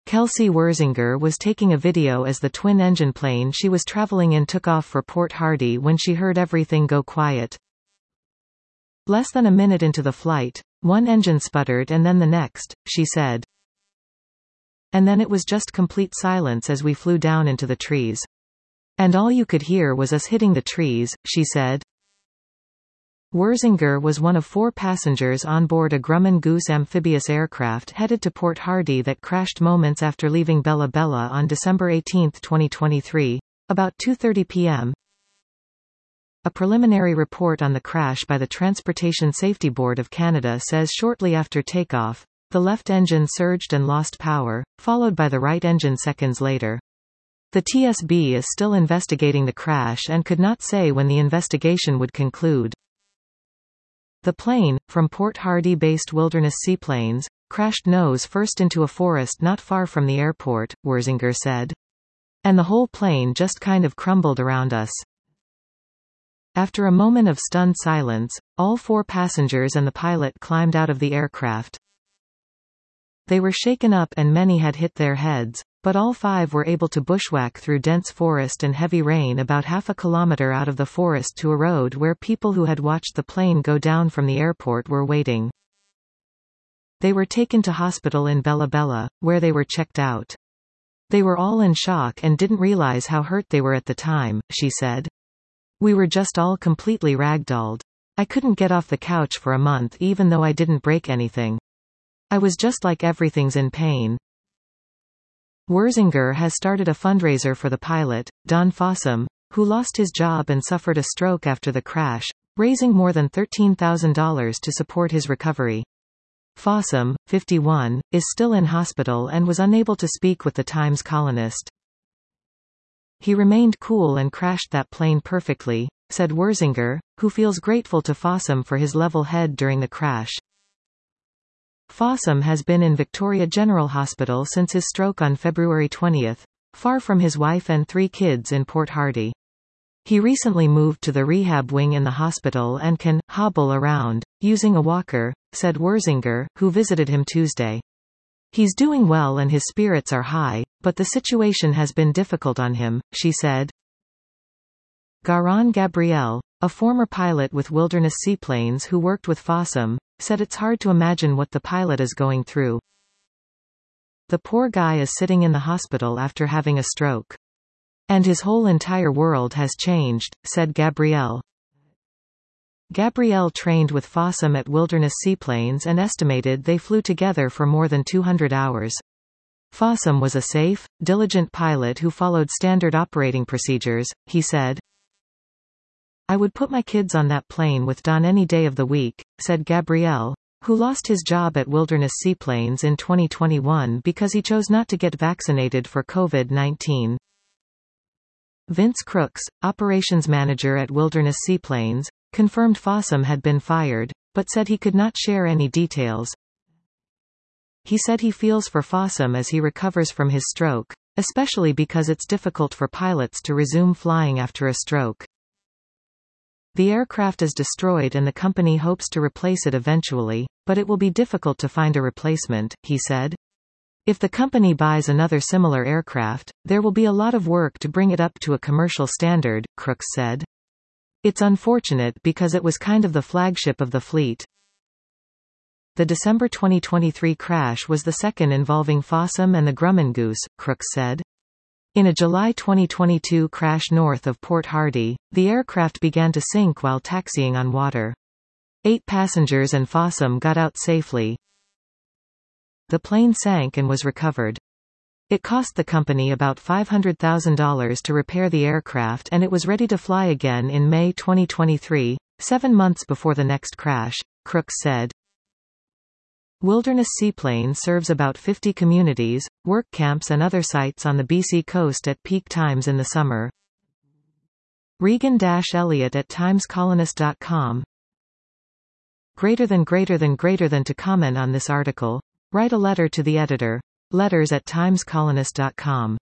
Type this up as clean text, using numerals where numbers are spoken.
Kelsey Wersinger was taking a video as the twin-engine plane she was traveling in took off for Port Hardy when she heard everything go quiet. Less than a minute into the flight, one engine sputtered and then the next, she said. And then it was just complete silence as we flew down into the trees. And all you could hear was us hitting the trees, she said. Wersinger was one of 4 passengers on board a Grumman Goose amphibious aircraft headed to Port Hardy that crashed moments after leaving Bella Bella on December 18, 2023, about 2:30 p.m. A preliminary report on the crash by the Transportation Safety Board of Canada says shortly after takeoff, the left engine surged and lost power, followed by the right engine seconds later. The TSB is still investigating the crash and could not say when the investigation would conclude. The plane, from Port Hardy-based Wilderness Seaplanes, crashed nose first into a forest not far from the airport, Wersinger said. And the whole plane just kind of crumbled around us. After a moment of stunned silence, all 4 passengers and the pilot climbed out of the aircraft. They were shaken up and many had hit their heads, but all 5 were able to bushwhack through dense forest and heavy rain about half a kilometer out of the forest to a road where people who had watched the plane go down from the airport were waiting. They were taken to hospital in Bella Bella, where they were checked out. They were all in shock and didn't realize how hurt they were at the time, she said. We were just all completely ragdolled. I couldn't get off the couch for a month even though I didn't break anything. I was just like everything's in pain. Wersinger has started a fundraiser for the pilot, Don Fossum, who lost his job and suffered a stroke after the crash, raising more than $13,000 to support his recovery. Fossum, 51, is still in hospital and was unable to speak with the Times columnist. He remained cool and crashed that plane perfectly, said Wersinger, who feels grateful to Fossum for his level head during the crash. Fossum has been in Victoria General Hospital since his stroke on February 20, far from his wife and 3 kids in Port Hardy. He recently moved to the rehab wing in the hospital and can hobble around, using a walker, said Wersinger, who visited him Tuesday. He's doing well and his spirits are high, but the situation has been difficult on him, she said. Garan Gabriel, a former pilot with Wilderness Seaplanes who worked with Fossum, said it's hard to imagine what the pilot is going through. The poor guy is sitting in the hospital after having a stroke. And his whole entire world has changed, said Gabriel. Gabriel trained with Fossum at Wilderness Seaplanes and estimated they flew together for more than 200 hours. Fossum was a safe, diligent pilot who followed standard operating procedures, he said. I would put my kids on that plane with Don any day of the week, said Gabriel, who lost his job at Wilderness Seaplanes in 2021 because he chose not to get vaccinated for COVID-19. Vince Crooks, operations manager at Wilderness Seaplanes, confirmed Fossum had been fired, but said he could not share any details. He said he feels for Fossum as he recovers from his stroke, especially because it's difficult for pilots to resume flying after a stroke. The aircraft is destroyed and the company hopes to replace it eventually, but it will be difficult to find a replacement, he said. If the company buys another similar aircraft, there will be a lot of work to bring it up to a commercial standard, Crooks said. It's unfortunate because it was kind of the flagship of the fleet. The December 2023 crash was the second involving Fossum and the Grumman Goose, Crooks said. In a July 2022 crash north of Port Hardy, the aircraft began to sink while taxiing on water. 8 passengers and Fossum got out safely. The plane sank and was recovered. It cost the company about $500,000 to repair the aircraft and it was ready to fly again in May 2023, 7 months before the next crash, Crooks said. Wilderness Seaplanes serves about 50 communities, work camps and other sites on the BC coast at peak times in the summer. Regan-Elliott at timescolonist.com. Greater than to comment on this article, write a letter to the editor. Letters@timescolonist.com.